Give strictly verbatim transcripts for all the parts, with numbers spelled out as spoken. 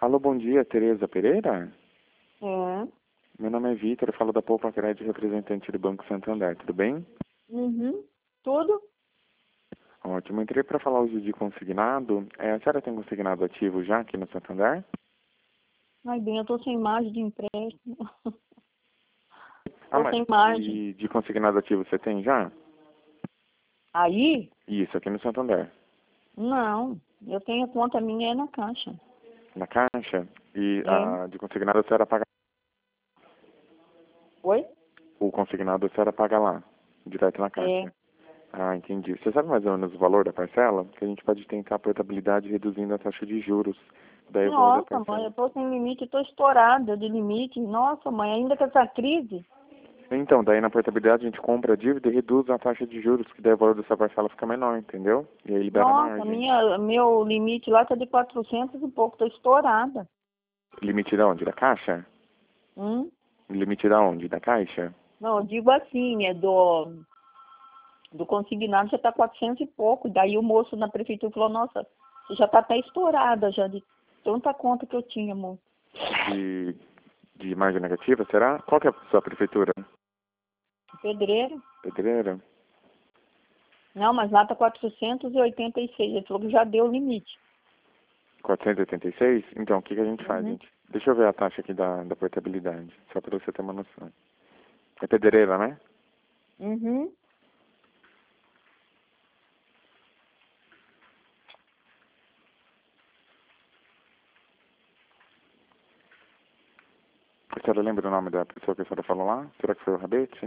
Alô, bom dia, Tereza Pereira? É. Meu nome é Vitor, eu falo da Poupa Crédito, representante do Banco Santander, tudo bem? Uhum. Tudo? Ótimo, entrei para falar hoje de consignado. É, a senhora tem consignado ativo já aqui no Santander? Ai, bem, eu tô sem margem de empréstimo. Ah, Tô mas sem margem. de, de consignado ativo você tem já? Aí? Isso, aqui no Santander. Não. Eu tenho conta minha é na Caixa. Na Caixa? E É. a de consignado a senhora paga... Oi? O consignado a senhora paga lá, direto na É. Caixa. Ah, entendi. Você sabe mais ou menos o valor da parcela? Que a gente pode tentar a portabilidade reduzindo a taxa de juros. Daí o valor da Nossa, mãe, parcela. eu tô sem limite, tô estourada de limite. Nossa, mãe, ainda com essa crise. Então, daí na portabilidade a gente compra a dívida e reduz a taxa de juros, que daí o valor dessa parcela fica menor, entendeu? E aí libera a Nossa, margem. minha, meu limite lá tá de quatrocentos e pouco, tô estourada. Limite da onde? Da Caixa? Hum? Limite da onde? Da Caixa? Não, eu digo assim, é do, do consignado já tá quatrocentos e pouco. Daí o moço na prefeitura falou, nossa, você já tá até estourada já de tanta conta que eu tinha, moço. De, de margem negativa, será? Qual que é a sua prefeitura? Pedreiro? Pedreira? Não, mas lá tá quatrocentos e oitenta e seis. Ele falou que já deu o limite. quatrocentos e oitenta e seis? Então, o que, que a gente faz, Uhum. gente? Deixa eu ver a taxa aqui da, da portabilidade, só para você ter uma noção. É pedreira, né? Uhum. A senhora lembra o nome da pessoa que a senhora falou lá? Será que foi o Rabete?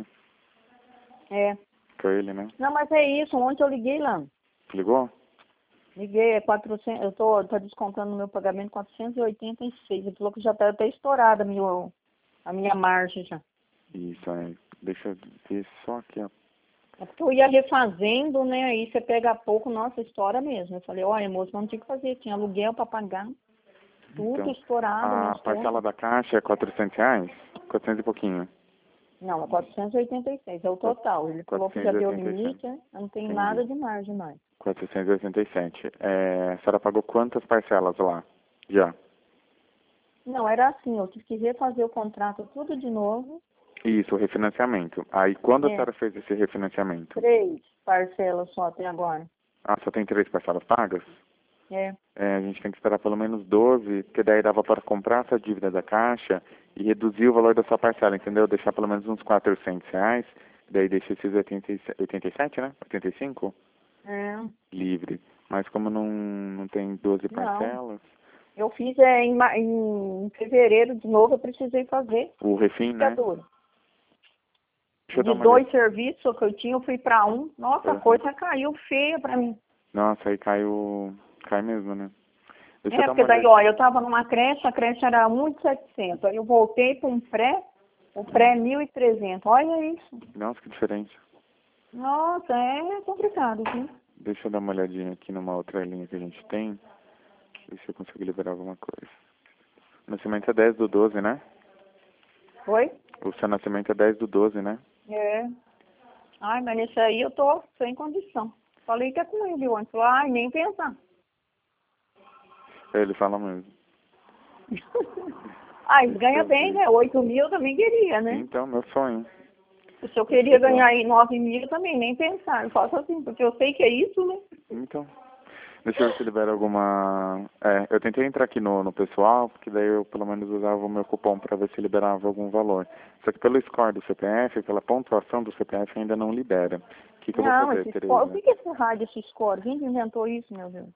É. Foi ele, né? Não, mas é isso. Ontem eu liguei lá. Ligou? Liguei, é quatrocentos. Eu tô, tá descontando no meu pagamento quatrocentos e oitenta e seis. Ele falou que já tá até estourada a minha, a minha margem já. Isso, é. Deixa eu ver só aqui, ó. É porque eu ia refazendo, né? Aí você pega pouco, nossa, estoura mesmo. Eu falei, olha, moço, não tinha que fazer. Tinha aluguel para pagar. Tudo Então, estourado, a minhas parcela contas. da Caixa é quatrocentos reais? quatrocentos e pouquinho. Não, é quatrocentos e oitenta e seis, é o Quat- total. Ele falou que já deu quatrocentos e oitenta e sete. limite, né? Não tem Entendi. nada de margem mais. quatrocentos e oitenta e sete. É, a senhora pagou quantas parcelas lá? Já. Não, era assim, eu tive que refazer o contrato tudo de novo. Isso, o refinanciamento. Aí, quando a É, senhora fez esse refinanciamento? três parcelas só até agora. Ah, só tem três parcelas pagas? É. É, a gente tem que esperar pelo menos doze, porque daí dava para comprar essa dívida da Caixa e reduzir o valor da sua parcela, entendeu? Deixar pelo menos uns quatrocentos reais, daí deixa esses oitenta e sete, oitenta e sete, né? oitenta e cinco? É. Livre. Mas como não, não tem doze Não. parcelas, Eu fiz é, em, ma- em fevereiro de novo, eu precisei fazer. o refim, Fica né? duro. Deixa eu dar De uma olhada. dois serviços que eu tinha, eu fui para um. Nossa, a Aham. coisa caiu feia para mim. Nossa, aí caiu. Cai mesmo, né? Deixa eu É, dar uma porque daí, olhada. ó, eu tava numa creche, a creche era um mil e setecentos. Aí eu voltei para um pré, o pré é mil e trezentos. Olha isso. Nossa, que diferença. Nossa, é complicado, viu? Deixa eu dar uma olhadinha aqui numa outra linha que a gente tem. Ver se eu consigo liberar alguma coisa. Nascimento é dez do doze, né? Oi? O seu nascimento é dez do doze, né? É. Ai, mas nesse aí eu tô sem condição. Falei que é com ele ontem. Falou, ai, nem pensar. É, ele fala mesmo. Ai, Deixa ganha eu bem, ver. né? Oito mil eu também queria, né? Então, meu sonho. Se eu Deixa queria eu dar. ganhar aí nove mil eu também, nem pensar. Eu faço assim, porque eu sei que é isso, né? Então. Deixa eu ver se libera alguma. É, eu tentei entrar aqui no, no pessoal, porque daí eu pelo menos usava o meu cupom para ver se liberava algum valor. Só que pelo score do C P F, pela pontuação do C P F ainda não libera. O que, que eu vou Não, fazer, esse score. O Tereza? que que é esse rádio, esse score? Quem que inventou isso, meu Deus?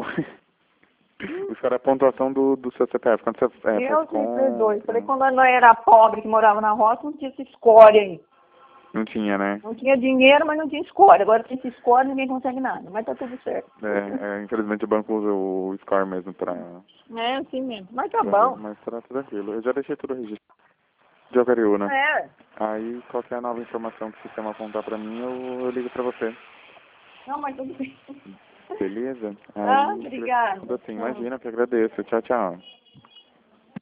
O score é a pontuação do, do seu C P F. Quando você é, faz Deus me perdoe. Falei, compra. quando eu era pobre, que morava na roça, não tinha esse score aí. Não tinha, né? Não tinha dinheiro, mas não tinha score. Agora tem esse score, ninguém consegue nada. Mas tá tudo certo. É, é, infelizmente o banco usa o score mesmo pra, É, assim mesmo. Mas tá pra ver, bom. mas tá tranquilo. Eu já deixei tudo registrado. De Ocariúna. É. Aí qualquer nova informação que o sistema apontar pra mim, eu, eu ligo pra você. Não, mas tudo bem. Beleza? Ah, Aí, obrigada. assim, Hum. imagina, que agradeço. Tchau, tchau.